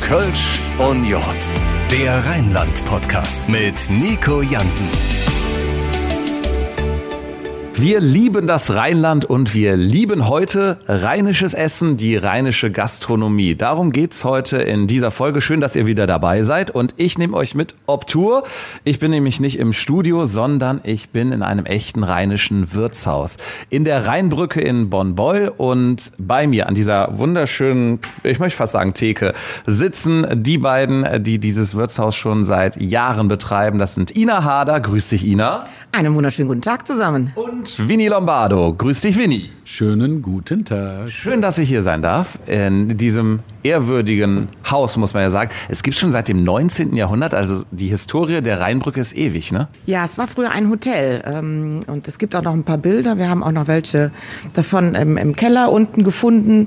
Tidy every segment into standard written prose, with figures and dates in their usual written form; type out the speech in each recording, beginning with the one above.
Kölsch und Jod, der Rheinland-Podcast mit Nico Jansen. Wir lieben das Rheinland und wir lieben heute rheinisches Essen, die rheinische Gastronomie. Darum geht's heute in dieser Folge. Schön, dass ihr wieder dabei seid und ich nehme euch mit auf Tour. Ich bin nämlich nicht im Studio, sondern ich bin in einem echten rheinischen Wirtshaus. In der Rheinbrücke in Bonn-Beul und bei mir an dieser wunderschönen, ich möchte fast sagen Theke, sitzen die beiden, die dieses Wirtshaus schon seit Jahren betreiben. Das sind Ina Harder. Grüß dich, Ina. Einen wunderschönen guten Tag zusammen. Und Vinny Lombardo. Grüß dich, Vinny. Schönen guten Tag. Schön, dass ich hier sein darf. In diesem ehrwürdigen Haus, muss man ja sagen. Es gibt schon seit dem 19. Jahrhundert, also die Historie der Rheinbrücke ist ewig, ne? Ja, es war früher ein Hotel. Und es gibt auch noch ein paar Bilder. Wir haben auch noch welche davon im Keller unten gefunden,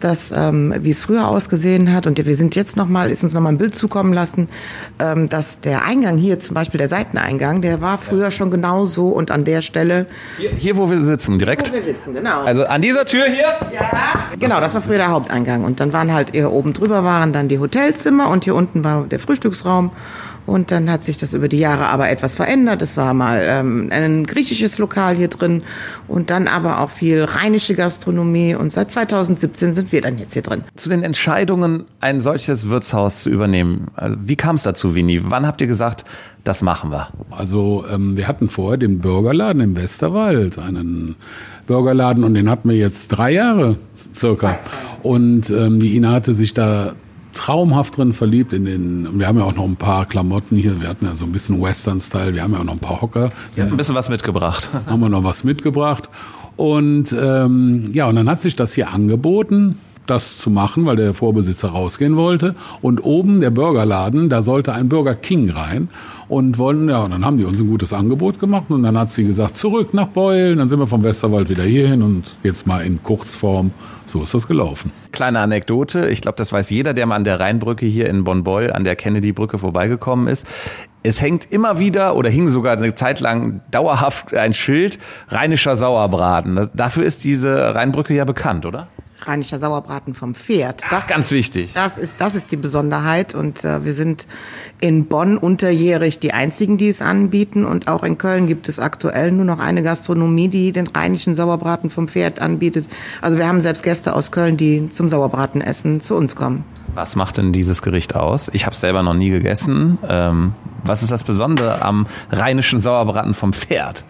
wie es früher ausgesehen hat. Und wir sind jetzt ist uns noch mal ein Bild zukommen lassen, dass der Eingang hier, zum Beispiel der Seiteneingang, der war früher schon genau so und an der Stelle. Hier, wo wir sitzen, direkt? Wo wir sitzen, genau. Also an dieser Tür hier? Ja, genau, das war früher der Haupteingang. Und dann waren halt oben drüber waren dann die Hotelzimmer und hier unten war der Frühstücksraum. Und dann hat sich das über die Jahre aber etwas verändert. Es war mal ein griechisches Lokal hier drin und dann aber auch viel rheinische Gastronomie. Und seit 2017 sind wir dann jetzt hier drin. Zu den Entscheidungen, ein solches Wirtshaus zu übernehmen. Also wie kam es dazu, Vinny? Wann habt ihr gesagt, das machen wir? Also wir hatten vorher den Burgerladen im Westerwald, einen Burgerladen, und den hatten wir jetzt 3 Jahre circa. Und die Ina hatte sich da traumhaft drin verliebt wir haben ja auch noch ein paar Klamotten hier, wir hatten ja so ein bisschen Western-Style, wir haben ja auch noch ein paar Hocker. Ihr habt ein bisschen was mitgebracht. Haben wir noch was mitgebracht. Und und dann hat sich das hier angeboten, das zu machen, weil der Vorbesitzer rausgehen wollte. Und oben der Burgerladen, da sollte ein Burger King rein. Und dann haben die uns ein gutes Angebot gemacht. Und dann hat sie gesagt, zurück nach Beul. Dann sind wir vom Westerwald wieder hierhin und jetzt mal in Kurzform. So ist das gelaufen. Kleine Anekdote, ich glaube, das weiß jeder, der mal an der Rheinbrücke hier in Bonn-Beul an der Kennedy-Brücke vorbeigekommen ist. Es hängt immer wieder oder hing sogar eine Zeit lang dauerhaft ein Schild, rheinischer Sauerbraten. Dafür ist diese Rheinbrücke ja bekannt, oder? Rheinischer Sauerbraten vom Pferd. Das ganz wichtig. Das ist die Besonderheit und wir sind in Bonn unterjährig die einzigen, die es anbieten, und auch in Köln gibt es aktuell nur noch eine Gastronomie, die den rheinischen Sauerbraten vom Pferd anbietet. Also wir haben selbst Gäste aus Köln, die zum Sauerbratenessen zu uns kommen. Was macht denn dieses Gericht aus? Ich habe es selber noch nie gegessen. Was ist das Besondere am rheinischen Sauerbraten vom Pferd?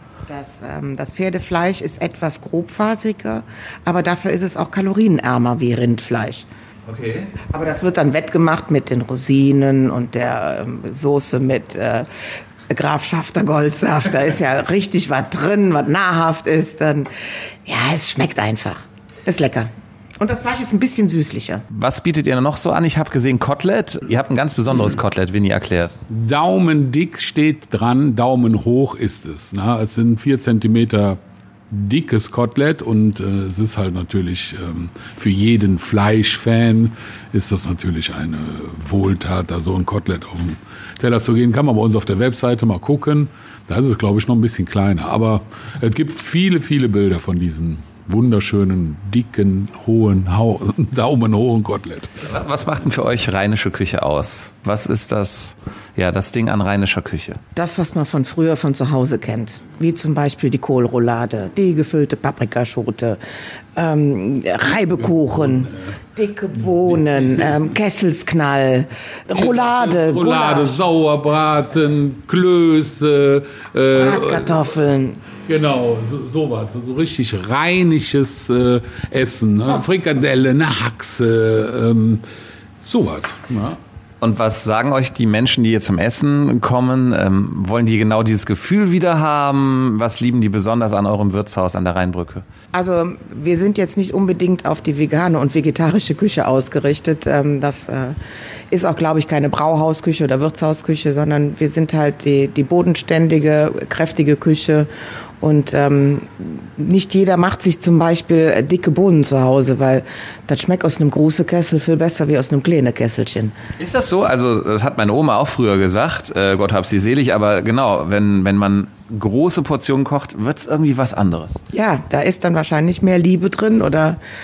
Das Pferdefleisch ist etwas grobfaseriger, aber dafür ist es auch kalorienärmer wie Rindfleisch. Okay. Aber das wird dann wettgemacht mit den Rosinen und der Soße mit Grafschafter Goldsaft. Da ist ja richtig was drin, was nahrhaft ist. Es schmeckt einfach. Ist lecker. Und das Fleisch ist ein bisschen süßlicher. Was bietet ihr noch so an? Ich habe gesehen Kotelett. Ihr habt ein ganz besonderes Kotelett, Vinny, erklär's. Daumendick steht dran, Daumen hoch ist es. Es sind 4 Zentimeter dickes Kotelett und es ist halt natürlich für jeden Fleischfan ist das natürlich eine Wohltat, da so ein Kotelett auf den Teller zu gehen. Kann man bei uns auf der Webseite mal gucken. Da ist es, glaube ich, noch ein bisschen kleiner. Aber es gibt viele, viele Bilder von diesen wunderschönen, dicken, daumenhohen Kotelett. Was macht denn für euch rheinische Küche aus? Was ist das Ding an rheinischer Küche? Das, was man von früher von zu Hause kennt. Wie zum Beispiel die Kohlroulade, die gefüllte Paprikaschote, Reibekuchen, dicke Bohnen, Kesselsknall, Roulade, Sauerbraten, Klöße, Bratkartoffeln. Genau, sowas, so richtig rheinisches Essen, ne? Frikadelle, eine Haxe, sowas. Ne? Und was sagen euch die Menschen, die hier zum Essen kommen? Wollen die genau dieses Gefühl wieder haben? Was lieben die besonders an eurem Wirtshaus an der Rheinbrücke? Also wir sind jetzt nicht unbedingt auf die vegane und vegetarische Küche ausgerichtet. Das ist auch, glaube ich, keine Brauhausküche oder Wirtshausküche, sondern wir sind halt die bodenständige, kräftige Küche. Und nicht jeder macht sich zum Beispiel dicke Bohnen zu Hause, weil das schmeckt aus einem großen Kessel viel besser wie aus einem kleinen Kesselchen. Ist das so? Also das hat meine Oma auch früher gesagt, Gott hab sie selig, aber genau, wenn man große Portionen kocht, wird's irgendwie was anderes. Ja, da ist dann wahrscheinlich mehr Liebe drin oder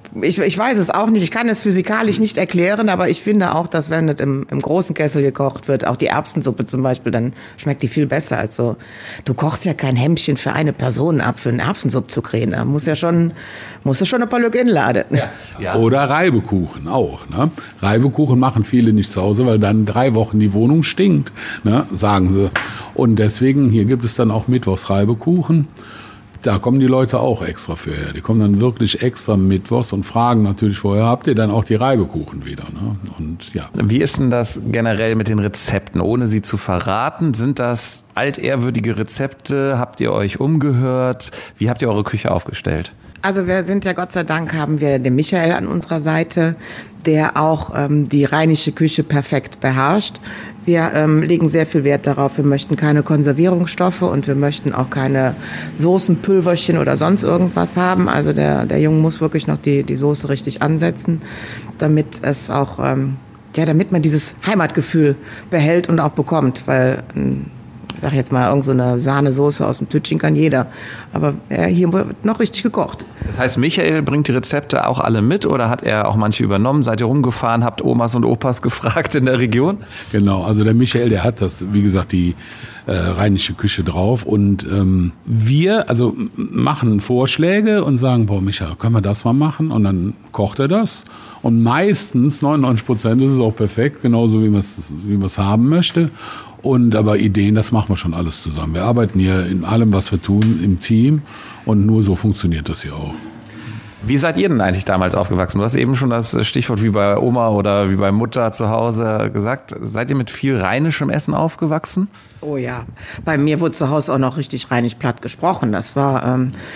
Ich weiß es auch nicht. Ich kann es physikalisch nicht erklären, aber ich finde auch, dass wenn im großen Kessel gekocht wird, auch die Erbsensuppe zum Beispiel, dann schmeckt die viel besser als so. Du kochst ja kein Hemmchen für eine Person ab, für eine Erbsensuppe zu kriegen. Da musst du schon ein paar Lück inladen. Ja. Oder Reibekuchen auch. Ne? Reibekuchen machen viele nicht zu Hause, weil dann 3 Wochen die Wohnung stinkt, ne? Sagen sie. Und deswegen, hier gibt es dann auch mittwochs Reibekuchen. Da kommen die Leute auch extra für her. Die kommen dann wirklich extra mittwochs und fragen natürlich, woher habt ihr dann auch die Reibekuchen wieder? Ne? Und ja. Wie ist denn das generell mit den Rezepten, ohne sie zu verraten? Sind das altehrwürdige Rezepte? Habt ihr euch umgehört? Wie habt ihr eure Küche aufgestellt? Also wir sind ja, Gott sei Dank, haben wir den Michael an unserer Seite, der auch die rheinische Küche perfekt beherrscht. Wir legen sehr viel Wert darauf, wir möchten keine Konservierungsstoffe und wir möchten auch keine Soßenpülverchen oder sonst irgendwas haben. Also der Junge muss wirklich noch die Soße richtig ansetzen, damit es auch, damit man dieses Heimatgefühl behält und auch bekommt, weil ich sag jetzt mal, irgend so eine Sahnesoße aus dem Tütchen kann jeder. Aber hier wird noch richtig gekocht. Das heißt, Michael bringt die Rezepte auch alle mit oder hat er auch manche übernommen? Seid ihr rumgefahren, habt Omas und Opas gefragt in der Region? Genau, also der Michael, der hat das, wie gesagt, die rheinische Küche drauf. Und wir machen Vorschläge und sagen, boah, Michael, können wir das mal machen? Und dann kocht er das. Und meistens, 99%, ist es auch perfekt, genauso wie man es haben möchte. Und aber Ideen, das machen wir schon alles zusammen. Wir arbeiten hier in allem, was wir tun, im Team und nur so funktioniert das hier auch. Wie seid ihr denn eigentlich damals aufgewachsen? Du hast eben schon das Stichwort wie bei Oma oder wie bei Mutter zu Hause gesagt. Seid ihr mit viel rheinischem Essen aufgewachsen? Oh ja, bei mir wurde zu Hause auch noch richtig rheinisch platt gesprochen. Das war,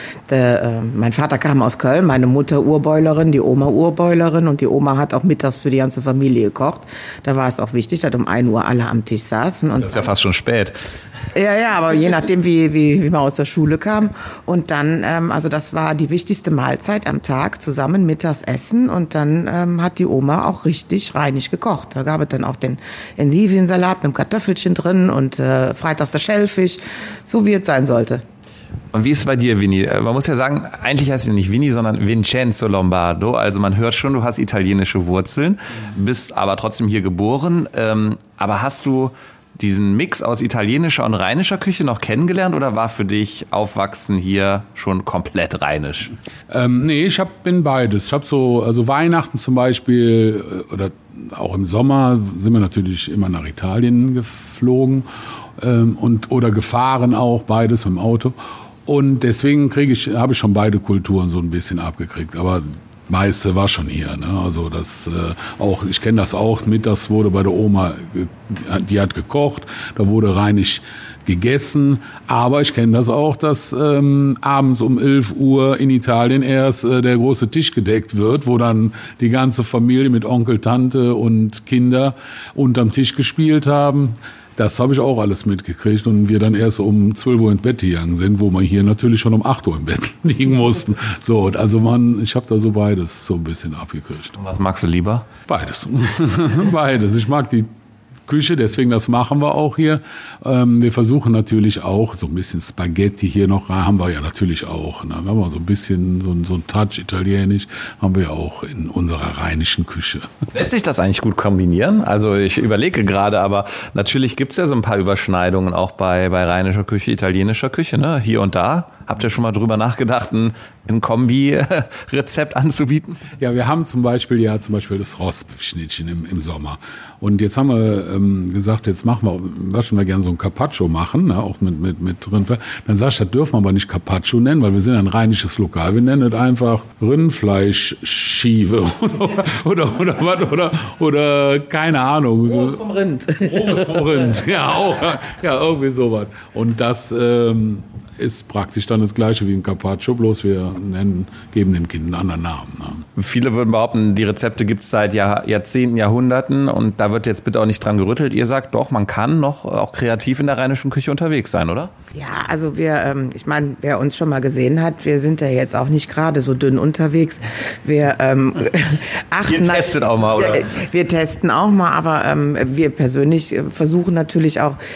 mein Vater kam aus Köln, meine Mutter Urbäulerin, die Oma Urbäulerin und die Oma hat auch mittags für die ganze Familie gekocht. Da war es auch wichtig, dass um 1 Uhr alle am Tisch saßen. Und das ist ja fast schon spät. Ja, aber je nachdem, wie man aus der Schule kam. Und dann, das war die wichtigste Mahlzeit am Tag, zusammen mittags essen. Und dann hat die Oma auch richtig rheinisch gekocht. Da gab es dann auch den Ensiviensalat mit dem Kartoffelchen drin und freitags der Schellfisch, so wie es sein sollte. Und wie ist es bei dir, Vinny? Man muss ja sagen, eigentlich heißt du nicht Vinny, sondern Vincenzo Lombardo. Also man hört schon, du hast italienische Wurzeln, bist aber trotzdem hier geboren. Aber hast du diesen Mix aus italienischer und rheinischer Küche noch kennengelernt oder war für dich Aufwachsen hier schon komplett rheinisch? Nee, ich bin beides. Ich habe also Weihnachten zum Beispiel oder auch im Sommer sind wir natürlich immer nach Italien geflogen oder gefahren auch, beides mit dem Auto. Und deswegen habe ich schon beide Kulturen so ein bisschen abgekriegt. Aber meiste war schon hier, ne? Also das auch, ich kenne das auch, mittags wurde bei der Oma, die hat gekocht, da wurde rheinisch gegessen, aber ich kenne das auch, dass abends um 11 Uhr in Italien erst der große Tisch gedeckt wird, wo dann die ganze Familie mit Onkel, Tante und Kinder unterm Tisch gespielt haben. Das habe ich auch alles mitgekriegt und wir dann erst um 12 Uhr ins Bett gegangen sind, wo wir hier natürlich schon um 8 Uhr im Bett liegen mussten. So, also ich habe da so beides so ein bisschen abgekriegt. Und was magst du lieber? Beides. Beides. Ich mag die Küche, deswegen das machen wir auch hier. Wir versuchen natürlich auch, so ein bisschen Spaghetti hier noch rein, haben wir ja natürlich auch. Ne? Wir haben so ein bisschen, so ein Touch italienisch, haben wir auch in unserer rheinischen Küche. Lässt sich das eigentlich gut kombinieren? Also ich überlege gerade, aber natürlich gibt es ja so ein paar Überschneidungen auch bei rheinischer Küche, italienischer Küche, ne? Hier und da. Habt ihr schon mal drüber nachgedacht, ein Kombi-Rezept anzubieten? Ja, wir haben zum Beispiel das Rostschnittchen im Sommer. Und jetzt haben wir gesagt, jetzt möchten wir gerne so ein Carpaccio machen, ne, auch mit Rindfleisch. Dann sagst du, das dürfen wir aber nicht Carpaccio nennen, weil wir sind ein rheinisches Lokal. Wir nennen es einfach Rindfleischschiewe oder keine Ahnung. Rohes vom Rind. Rohes vom Rind, ja auch. Ja, irgendwie sowas. Und das ist praktisch dann das Gleiche wie ein Carpaccio, bloß wir geben dem Kind einen anderen Namen. Ne? Viele würden behaupten, die Rezepte gibt es seit Jahrzehnten, Jahrhunderten und da wird jetzt bitte auch nicht dran gerüttelt. Ihr sagt doch, man kann noch auch kreativ in der rheinischen Küche unterwegs sein, oder? Ja, also ich meine, wer uns schon mal gesehen hat, wir sind ja jetzt auch nicht gerade so dünn unterwegs. Wir Ihr testet auch mal, oder? Wir testen auch mal, aber wir persönlich versuchen natürlich auch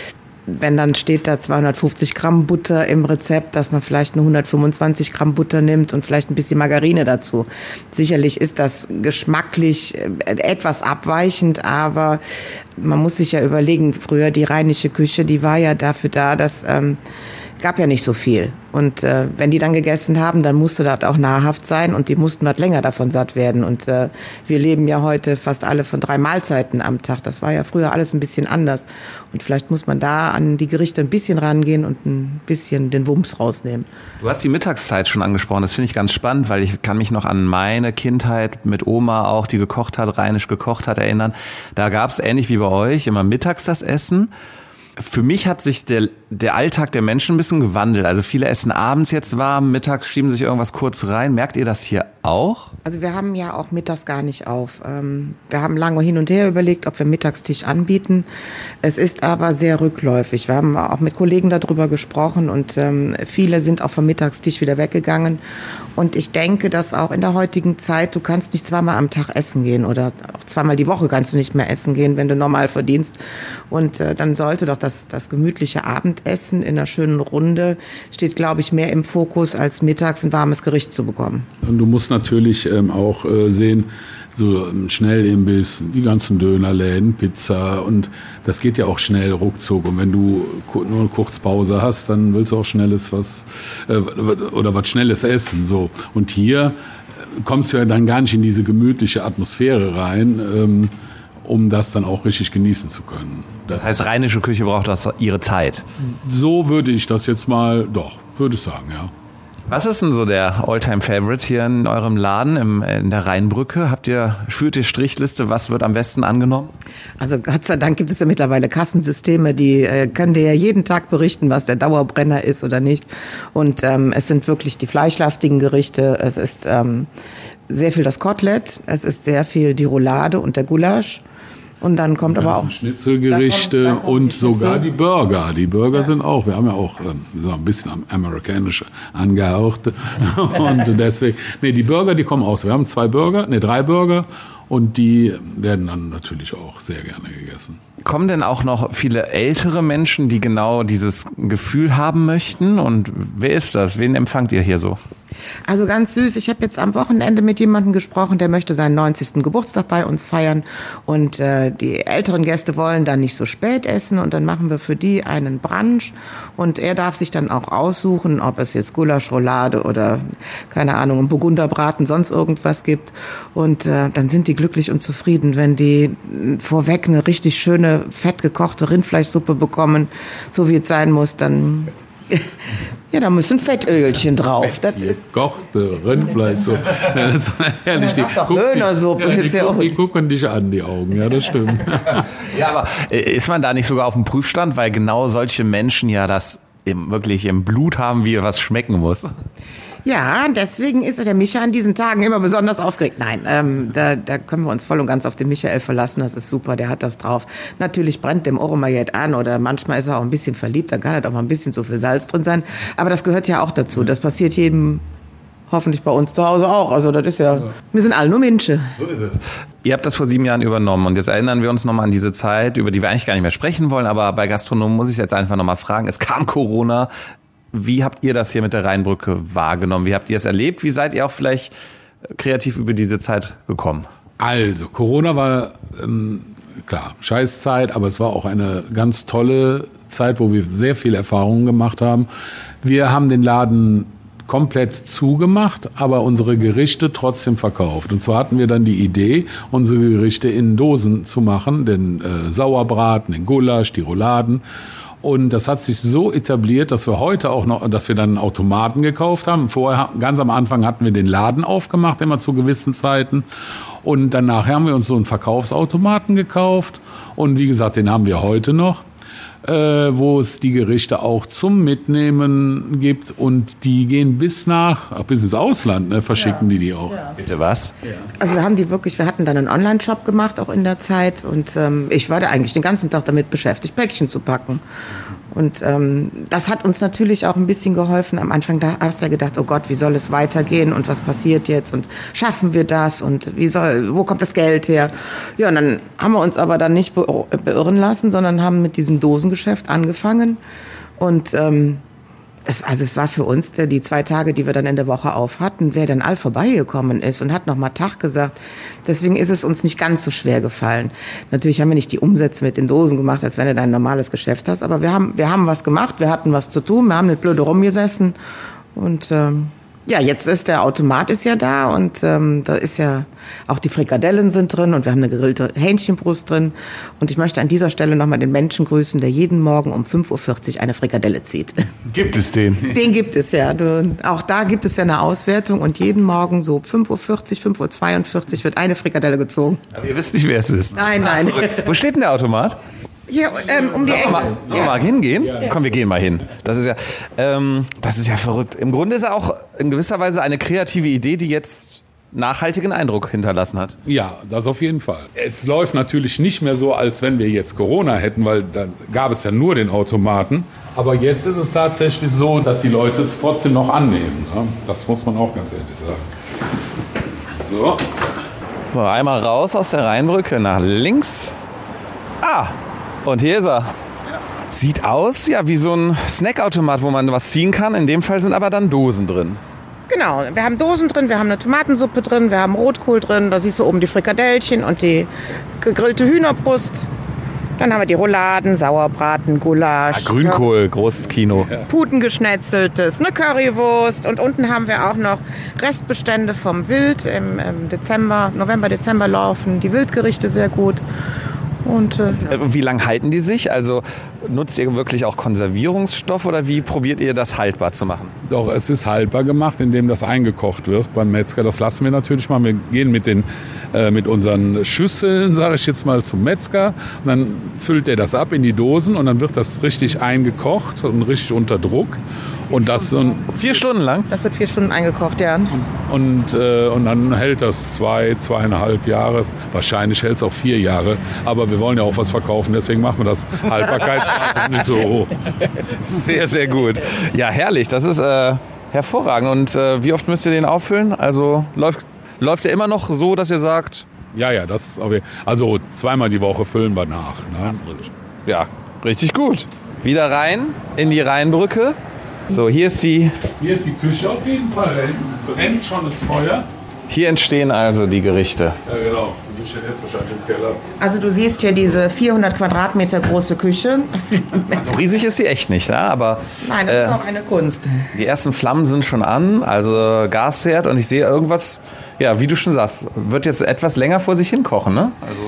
wenn dann steht da 250 Gramm Butter im Rezept, dass man vielleicht nur 125 Gramm Butter nimmt und vielleicht ein bisschen Margarine dazu. Sicherlich ist das geschmacklich etwas abweichend, aber man muss sich ja überlegen, früher die rheinische Küche, die war ja dafür da, dass gab ja nicht so viel. Und wenn die dann gegessen haben, dann musste das auch nahrhaft sein und die mussten halt länger davon satt werden. Und wir leben ja heute fast alle von 3 Mahlzeiten am Tag. Das war ja früher alles ein bisschen anders. Und vielleicht muss man da an die Gerichte ein bisschen rangehen und ein bisschen den Wumms rausnehmen. Du hast die Mittagszeit schon angesprochen. Das finde ich ganz spannend, weil ich kann mich noch an meine Kindheit mit Oma auch, die gekocht hat, rheinisch gekocht hat, erinnern. Da gab es ähnlich wie bei euch immer mittags das Essen. Für mich hat sich der Alltag der Menschen ein bisschen gewandelt. Also viele essen abends jetzt warm, mittags schieben sich irgendwas kurz rein. Merkt ihr das hier auch? Also wir haben ja auch mittags gar nicht auf. Wir haben lange hin und her überlegt, ob wir Mittagstisch anbieten. Es ist aber sehr rückläufig. Wir haben auch mit Kollegen darüber gesprochen und viele sind auch vom Mittagstisch wieder weggegangen. Und ich denke, dass auch in der heutigen Zeit, du kannst nicht zweimal am Tag essen gehen oder auch zweimal die Woche kannst du nicht mehr essen gehen, wenn du normal verdienst. Und dann sollte doch das gemütliche Abendessen in einer schönen Runde steht, glaube ich, mehr im Fokus, als mittags ein warmes Gericht zu bekommen. Und du musst natürlich auch sehen, so ein Schnellimbiss, die ganzen Dönerläden, Pizza und das geht ja auch schnell ruckzuck. Und wenn du nur eine Kurzpause hast, dann willst du auch schnelles was Schnelles essen. So. Und hier kommst du ja dann gar nicht in diese gemütliche Atmosphäre rein, um das dann auch richtig genießen zu können. Das heißt, rheinische Küche braucht das ihre Zeit. So würde ich das jetzt mal, würde ich sagen, ja. Was ist denn so der All-Time-Favorite hier in eurem Laden in der Rheinbrücke? Führt ihr Strichliste, was wird am besten angenommen? Also Gott sei Dank gibt es ja mittlerweile Kassensysteme, die können dir ja jeden Tag berichten, was der Dauerbrenner ist oder nicht. Und es sind wirklich die fleischlastigen Gerichte. Es ist sehr viel das Kotelett, es ist sehr viel die Roulade und der Gulasch. Und dann kommt aber auch Schnitzelgerichte und sogar die Burger. Die Burger sind auch, wir haben ja auch so ein bisschen amerikanisch angehaucht. Und deswegen, die Burger, die kommen aus. Wir haben 3 Burger. Und die werden dann natürlich auch sehr gerne gegessen. Kommen denn auch noch viele ältere Menschen, die genau dieses Gefühl haben möchten? Und wer ist das? Wen empfangt ihr hier so? Also ganz süß. Ich habe jetzt am Wochenende mit jemandem gesprochen, der möchte seinen 90. Geburtstag bei uns feiern. Und die älteren Gäste wollen dann nicht so spät essen. Und dann machen wir für die einen Brunch. Und er darf sich dann auch aussuchen, ob es jetzt Gulasch, Roulade oder, keine Ahnung, einen Burgunderbraten, sonst irgendwas gibt. Und dann sind die glücklich und zufrieden, wenn die vorweg eine richtig schöne, fett gekochte Rindfleischsuppe bekommen, so wie es sein muss, dann... Ja, da müssen Fettölchen drauf. Gekochte Rindfleischsuppe. Das ist herrlich. Die gucken dich an, die Augen. Ja, das stimmt. Ja, aber ist man da nicht sogar auf dem Prüfstand, weil genau solche Menschen ja das wirklich im Blut haben, wie was schmecken muss? Ja, deswegen ist der Micha an diesen Tagen immer besonders aufgeregt. Nein, da können wir uns voll und ganz auf den Michael verlassen. Das ist super, der hat das drauf. Natürlich brennt dem Oromayet an oder manchmal ist er auch ein bisschen verliebt. Dann kann halt auch mal ein bisschen zu viel Salz drin sein. Aber das gehört ja auch dazu. Das passiert jedem, hoffentlich bei uns zu Hause auch. Also das ist ja, wir sind alle nur Menschen. So ist es. Ihr habt das vor 7 Jahren übernommen und jetzt erinnern wir uns nochmal an diese Zeit, über die wir eigentlich gar nicht mehr sprechen wollen. Aber bei Gastronomen muss ich jetzt einfach nochmal fragen. Es kam Corona. Wie habt ihr das hier mit der Rheinbrücke wahrgenommen? Wie habt ihr es erlebt? Wie seid ihr auch vielleicht kreativ über diese Zeit gekommen? Also, Corona war, klar, Scheißzeit, aber es war auch eine ganz tolle Zeit, wo wir sehr viel Erfahrungen gemacht haben. Wir haben den Laden komplett zugemacht, aber unsere Gerichte trotzdem verkauft. Und zwar hatten wir dann die Idee, unsere Gerichte in Dosen zu machen, den Sauerbraten, den Gulasch, die Rouladen. Und das hat sich so etabliert, dass wir heute auch noch, dass wir dann einen Automaten gekauft haben. Vorher, ganz am Anfang hatten wir den Laden aufgemacht, immer zu gewissen Zeiten. Und dann nachher haben wir uns so einen Verkaufsautomaten gekauft. Und wie gesagt, den haben wir heute noch, wo es die Gerichte auch zum Mitnehmen gibt. Und die gehen bis ins Ausland, ne, verschicken die auch. Ja. Bitte was? Ja. Also wir hatten dann einen Online-Shop gemacht, auch in der Zeit. Und ich war da eigentlich den ganzen Tag damit beschäftigt, Päckchen zu packen. Und das hat uns natürlich auch ein bisschen geholfen. Am Anfang da hast du gedacht, oh Gott, wie soll es weitergehen und was passiert jetzt und schaffen wir das und wo kommt das Geld her? Ja, und dann haben wir uns aber dann nicht beirren lassen, sondern haben mit diesem Dosengeschäft angefangen. Und es war für uns die 2 Tage, die wir dann in der Woche auf hatten, wer dann all vorbeigekommen ist und hat noch mal Tag gesagt. Deswegen ist es uns nicht ganz so schwer gefallen. Natürlich haben wir nicht die Umsätze mit den Dosen gemacht, als wenn du dein normales Geschäft hast. Aber wir haben was gemacht, wir hatten was zu tun, wir haben nicht blöde rumgesessen. Und jetzt ist der Automat ist ja da und da ist ja auch die Frikadellen sind drin und wir haben eine gegrillte Hähnchenbrust drin. Und ich möchte an dieser Stelle nochmal den Menschen grüßen, der jeden Morgen um 5.40 Uhr eine Frikadelle zieht. Gibt es den? Den gibt es, ja. Auch da gibt es ja eine Auswertung und jeden Morgen so 5.40 Uhr, 5.42 Uhr wird eine Frikadelle gezogen. Aber ihr wisst nicht, wer es ist. Nein. Wo steht denn der Automat? Hier, um die Ecke. Sollen wir mal hingehen? Ja. Komm, wir gehen mal hin. Das ist ja verrückt. Im Grunde ist er auch in gewisser Weise eine kreative Idee, die jetzt nachhaltigen Eindruck hinterlassen hat. Ja, das auf jeden Fall. Es läuft natürlich nicht mehr so, als wenn wir jetzt Corona hätten, weil dann gab es ja nur den Automaten. Aber jetzt ist es tatsächlich so, dass die Leute es trotzdem noch annehmen. Ne? Das muss man auch ganz ehrlich sagen. So, einmal raus aus der Rheinbrücke nach links. Und hier ist er. Sieht aus, ja, wie so ein Snackautomat, wo man was ziehen kann. In dem Fall sind aber dann Dosen drin. Genau, wir haben Dosen drin, wir haben eine Tomatensuppe drin, wir haben Rotkohl drin, da siehst du oben die Frikadellchen und die gegrillte Hühnerbrust. Dann haben wir die Rouladen, Sauerbraten, Gulasch. Grünkohl, großes Kino. Putengeschnetzeltes, eine Currywurst und unten haben wir auch noch Restbestände vom Wild. Im November, Dezember laufen die Wildgerichte sehr gut. Und, Wie lange halten die sich? Also nutzt ihr wirklich auch Konservierungsstoff oder wie probiert ihr das haltbar zu machen? Doch, es ist haltbar gemacht, indem das eingekocht wird beim Metzger. Das lassen wir natürlich mal. Wir gehen mit unseren Schüsseln, sage ich jetzt mal, zum Metzger. Und dann füllt er das ab in die Dosen und dann wird das richtig eingekocht und richtig unter Druck. Und das 4 Stunden lang? Das wird 4 Stunden eingekocht, ja. Und dann hält das 2,5 Jahre. Wahrscheinlich hält es auch 4 Jahre. Aber wir wollen ja auch was verkaufen, deswegen machen wir das Haltbarkeitsdatum nicht so hoch. Sehr, sehr gut. Ja, herrlich. Das ist hervorragend. Und wie oft müsst ihr den auffüllen? Also läuft der immer noch so, dass ihr sagt... Ja, also 2-mal die Woche füllen wir nach. Ne? Ja, richtig gut. Wieder rein in die Rheinbrücke. So, hier ist die Küche auf jeden Fall. Da hinten brennt schon das Feuer. Hier entstehen also die Gerichte. Ja, genau. Die stehen jetzt wahrscheinlich im Keller. Also du siehst hier diese 400 Quadratmeter große Küche. So riesig ist sie echt nicht, ja? Aber nein, das ist auch eine Kunst. Die ersten Flammen sind schon an, also Gasherd, und ich sehe irgendwas, ja, wie du schon sagst, wird jetzt etwas länger vor sich hin kochen, ne? Also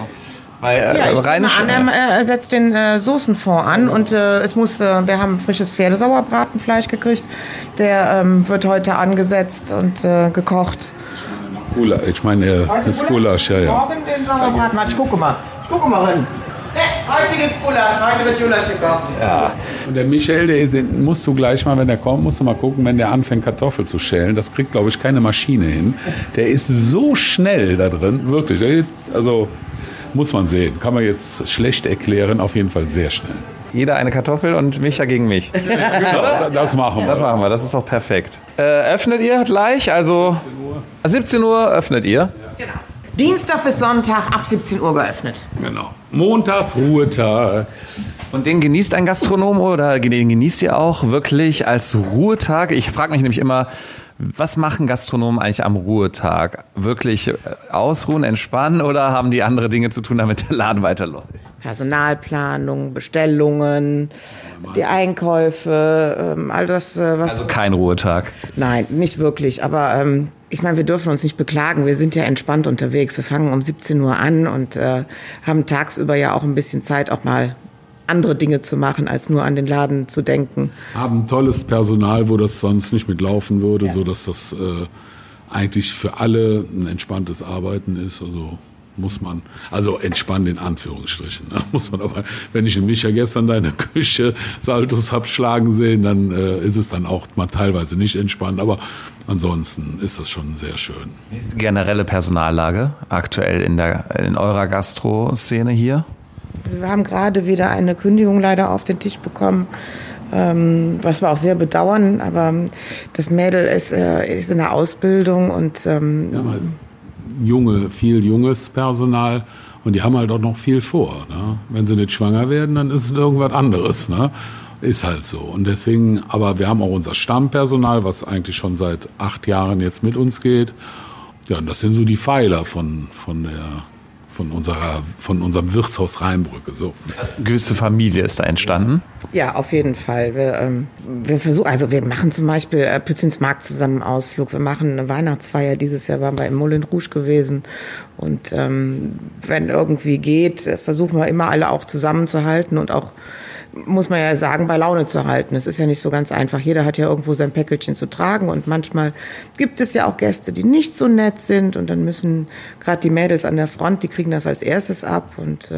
er setzt den Soßenfond an und wir haben frisches Pferdesauerbratenfleisch gekriegt. Der wird heute angesetzt und gekocht. Ich meine, das Gulasch, ja. Morgen den Sauerbraten. Ich gucke mal rein. Heute gibt's Gulasch, heute wird Gulasch gekocht. Ja. Und der Michael, den musst du gleich mal, wenn der kommt, musst du mal gucken, wenn der anfängt, Kartoffeln zu schälen. Das kriegt, glaube ich, keine Maschine hin. Der ist so schnell da drin, wirklich. Also... muss man sehen. Kann man jetzt schlecht erklären, auf jeden Fall sehr schnell. Jeder eine Kartoffel und Micha gegen mich. Genau, das machen wir. Das ist doch perfekt. Öffnet ihr gleich? Also 17 Uhr öffnet ihr? Ja. Genau. Dienstag bis Sonntag ab 17 Uhr geöffnet. Genau. Montags Ruhetag. Und den genießt ein Gastronom oder den genießt ihr auch wirklich als Ruhetag? Ich frage mich nämlich immer, was machen Gastronomen eigentlich am Ruhetag? Wirklich ausruhen, entspannen oder haben die andere Dinge zu tun, damit der Laden weiterläuft? Personalplanung, Bestellungen, die Einkäufe, all das, was... Also kein Ruhetag? Nein, nicht wirklich, aber ich meine, wir dürfen uns nicht beklagen. Wir sind ja entspannt unterwegs. Wir fangen um 17 Uhr an und haben tagsüber ja auch ein bisschen Zeit, auch mal andere Dinge zu machen, als nur an den Laden zu denken. Haben tolles Personal, wo das sonst nicht mitlaufen würde, ja. Sodass das eigentlich für alle ein entspanntes Arbeiten ist. Also entspannt in Anführungsstrichen. Ne? Muss man aber, wenn ich in Micha gestern deine Küche Saltos hab schlagen sehen, dann ist es dann auch mal teilweise nicht entspannt. Aber ansonsten ist das schon sehr schön. Wie ist die generelle Personallage aktuell in eurer Gastro-Szene hier? Also wir haben gerade wieder eine Kündigung leider auf den Tisch bekommen, was wir auch sehr bedauern, aber das Mädel ist in der Ausbildung und viel junges Personal und die haben halt auch noch viel vor. Ne? Wenn sie nicht schwanger werden, dann ist es irgendwas anderes. Ne? Ist halt so. Und deswegen, aber wir haben auch unser Stammpersonal, was eigentlich schon seit 8 Jahren jetzt mit uns geht. Ja, und das sind so die Pfeiler von unserem Wirtshaus Rheinbrücke. So. Eine gewisse Familie ist da entstanden. Ja, auf jeden Fall. Wir machen zum Beispiel Pützins Markt zusammen einen Ausflug. Wir machen eine Weihnachtsfeier. Dieses Jahr waren wir im Moulin Rouge gewesen. Und wenn irgendwie geht, versuchen wir immer alle auch zusammenzuhalten und auch, muss man ja sagen, bei Laune zu halten. Es ist ja nicht so ganz einfach. Jeder hat ja irgendwo sein Päckelchen zu tragen und manchmal gibt es ja auch Gäste, die nicht so nett sind und dann müssen gerade die Mädels an der Front, die kriegen das als erstes ab und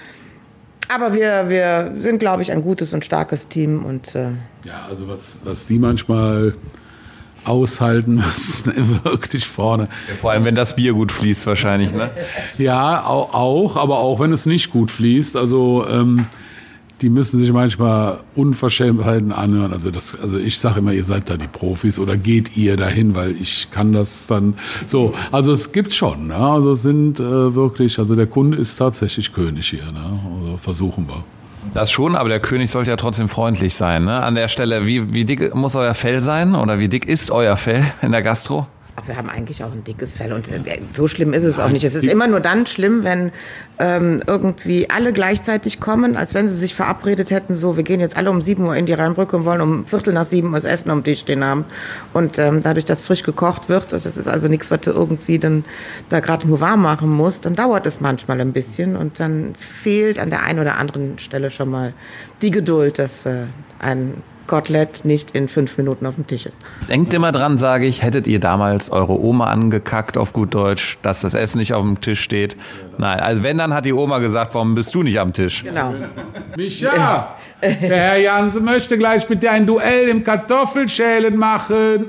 aber wir sind, glaube ich, ein gutes und starkes Team und ja, also was die manchmal aushalten müssen, wirklich vorne. Ja, vor allem, wenn das Bier gut fließt wahrscheinlich, ne? Ja, auch, aber auch wenn es nicht gut fließt, also die müssen sich manchmal Unverschämtheiten anhören. Also ich sage immer, ihr seid da die Profis oder geht ihr dahin, weil ich kann das dann so. Also es gibt schon, ne? Also es sind wirklich, also der Kunde ist tatsächlich König hier, ne? Also versuchen wir. Das schon, aber der König sollte ja trotzdem freundlich sein, ne? An der Stelle, wie dick muss euer Fell sein oder wie dick ist euer Fell in der Gastro? Ach, wir haben eigentlich auch ein dickes Fell und so schlimm ist es auch nicht. Es ist immer nur dann schlimm, wenn irgendwie alle gleichzeitig kommen, als wenn sie sich verabredet hätten, so, wir gehen jetzt alle um 7 Uhr in die Rheinbrücke und wollen um 6:45 das Essen am Tisch stehen haben. Und dadurch, dass frisch gekocht wird, und das ist also nichts, was du irgendwie dann da gerade nur warm machen musst, dann dauert es manchmal ein bisschen und dann fehlt an der einen oder anderen Stelle schon mal die Geduld, dass ein Kotelett nicht in 5 Minuten auf dem Tisch ist. Denkt immer dran, sage ich, hättet ihr damals eure Oma angekackt auf gut Deutsch, dass das Essen nicht auf dem Tisch steht? Nein, also wenn, dann hat die Oma gesagt, warum bist du nicht am Tisch? Genau. Micha, der Herr Jansen möchte gleich mit dir ein Duell im Kartoffelschälen machen.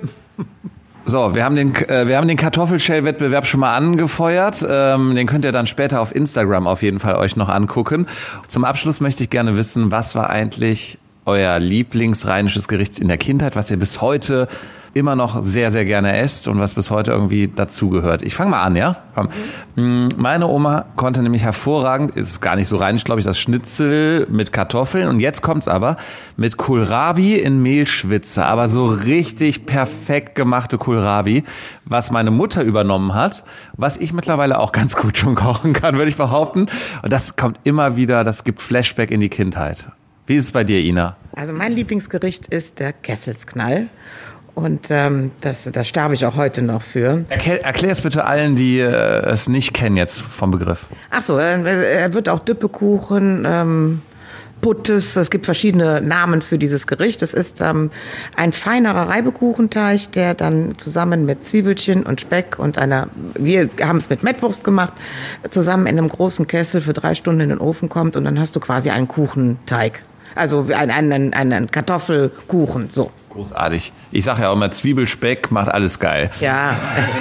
So, wir haben den Kartoffelschäl-Wettbewerb schon mal angefeuert. Den könnt ihr dann später auf Instagram auf jeden Fall euch noch angucken. Zum Abschluss möchte ich gerne wissen, was war eigentlich euer Lieblingsrheinisches Gericht in der Kindheit, was ihr bis heute immer noch sehr, sehr gerne esst und was bis heute irgendwie dazugehört. Ich fange mal an, ja? Komm. Meine Oma konnte nämlich hervorragend, ist gar nicht so rheinisch, glaube ich, das Schnitzel mit Kartoffeln. Und jetzt kommt's aber mit Kohlrabi in Mehlschwitze, aber so richtig perfekt gemachte Kohlrabi, was meine Mutter übernommen hat, was ich mittlerweile auch ganz gut schon kochen kann, würde ich behaupten. Und das kommt immer wieder, das gibt Flashback in die Kindheit. Wie ist es bei dir, Ina? Also mein Lieblingsgericht ist der Kesselsknall. Und da sterbe ich auch heute noch für. Erklär es bitte allen, die es nicht kennen jetzt vom Begriff. Ach so, er wird auch Düppekuchen, Puttes, es gibt verschiedene Namen für dieses Gericht. Es ist ein feinerer Reibekuchenteig, der dann zusammen mit Zwiebelchen und Speck und wir haben es mit Mettwurst gemacht, zusammen in einem großen Kessel für 3 Stunden in den Ofen kommt und dann hast du quasi einen Kuchenteig. Also einen Kartoffelkuchen, so. Großartig. Ich sage ja auch immer, Zwiebelspeck macht alles geil. Ja.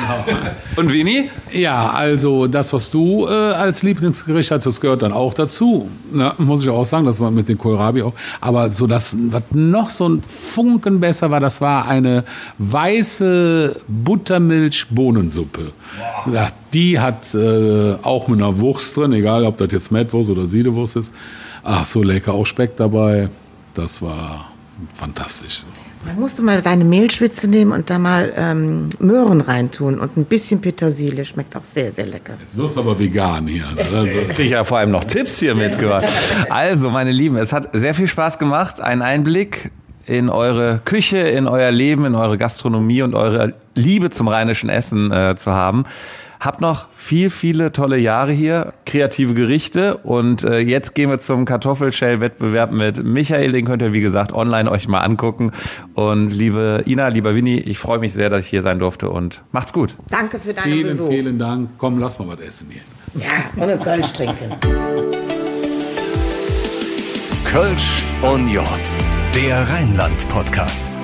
Und Vini? Ja, also das, was du als Lieblingsgericht hast, das gehört dann auch dazu. Ne? Muss ich auch sagen, das war mit dem Kohlrabi auch. Aber so das, was noch so ein Funken besser war, das war eine weiße Buttermilch-Bohnensuppe. Ja, die hat auch mit einer Wurst drin, egal ob das jetzt Mettwurst oder Siedewurst ist. Ach, so lecker, auch Speck dabei. Das war fantastisch. Dann musst du mal deine Mehlschwitze nehmen und da mal Möhren reintun und ein bisschen Petersilie. Schmeckt auch sehr, sehr lecker. Jetzt wirst du aber vegan hier. Jetzt kriege ich ja vor allem noch Tipps hier mitgebracht. Also, meine Lieben, es hat sehr viel Spaß gemacht. Einen Einblick in eure Küche, in euer Leben, in eure Gastronomie und eure Liebe zum rheinischen Essen zu haben. Habt noch viele tolle Jahre hier, kreative Gerichte und jetzt gehen wir zum Kartoffelschäl-Wettbewerb mit Michael, den könnt ihr wie gesagt online euch mal angucken und liebe Ina, lieber Winnie, ich freue mich sehr, dass ich hier sein durfte und macht's gut. Danke für deinen Besuch. Vielen Dank, komm, lass mal was essen hier. Ja, und einen Kölsch trinken. Kölsch und J, der Rheinland-Podcast.